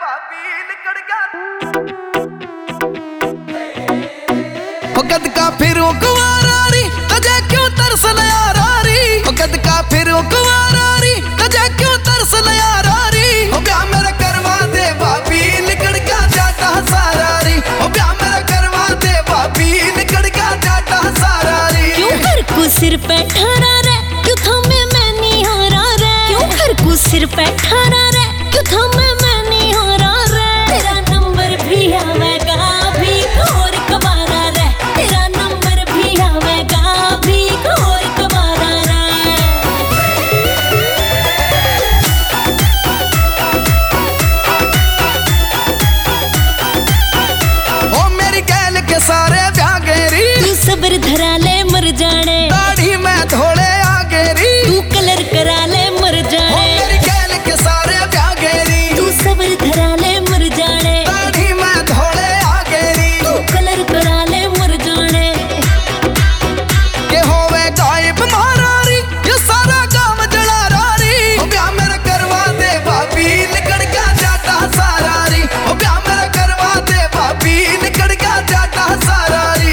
कद का फिर कुंवारी तुझे क्यों तरस यारी, कद का फिर कुंवारी तुझे क्यों तरस यारी। हो ब्याह मेरा करवा दे भाभी निकल का जाटा सारारी, हो ब्याह मेरा करवा दे भाभी निकल का जाटा सारारी। क्यों घर को सिर पे ठारा रे, क्यों थमे मैं नहीं हो रहा रे, क्यों घर को सिर पे ठारा रे, क्यों थमे मैं नहीं हो रहा रे। तेरा नंबर भी आवेगा भी और कबारा रे, तेरा नंबर भी आवेगा भी और कबारा रे। ओ मेरी गैल के सारे ब्याह गेरी, तू सब्र धरा ले मर जाने, दाढ़ी में धोले आ गेरी, तू कलर करा ले मर ओ जाने। मेरी गैल के सारे ब्याह गेरी, तू सब्र धरा ले मर जाने, दाढ़ी में धोले आ गेरी। तू कलर करा ले मर जाने। के होवे गायब महारारी ये सारा काम जला रारी। ओ ब्याह मेरा करवा दे भाभी निकल का जाटा सारारी, ओ ब्याह मेरा करवा दे भाभी निकल का जाटा सारारी।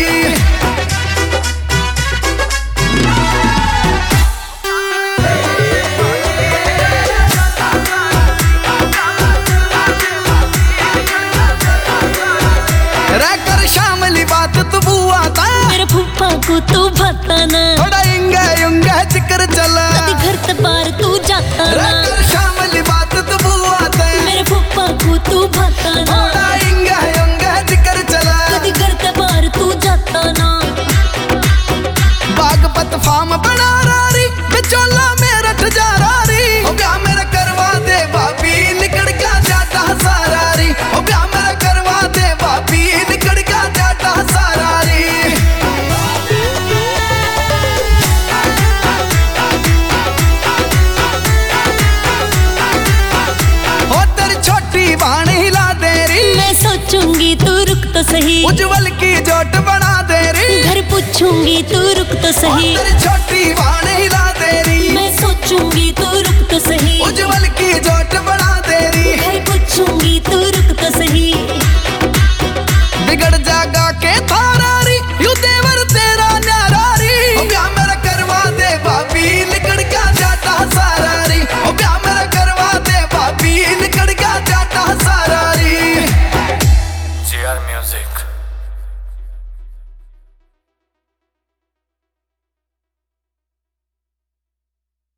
रहकर शामली बात तू बुआ ता, मेरे फूफा को तू भाता ना, थोड़ा इंगा युंगा जिक्र चला। कभी घर से बाहर तू जाता ना, रहकर शामली बात तू बुआ ता, मेरे फूफा को तू भाता ना, थोड़ा इंगा युंगा जिक्र चला। कभी घर से बाहर तू जाता ना। बागपत फार्म बना रारी बिचौला मेरा ठजा रारी। ओ ब्याह मेरा करवा दे भाभी निकल का जाटा सारारी, ओ ब्याह मेरा करवा दे भाभी निकल का जाटा सारारी। ओ तेरी छोटी बाण हिला देरी, मैं सोचूंगी तू रुक तो सही, उज्जवल की जोट बना देरी। घर पूछूंगी तू रुक तो ओ सही, तेरी छोटी बाण हिला देरी, मैं सोचूंगी तू रुक तो सही, उज्जवल की जोट बना देरी। घर पूछूंगी तू रुक तो सही। बिगड़ जागा के थार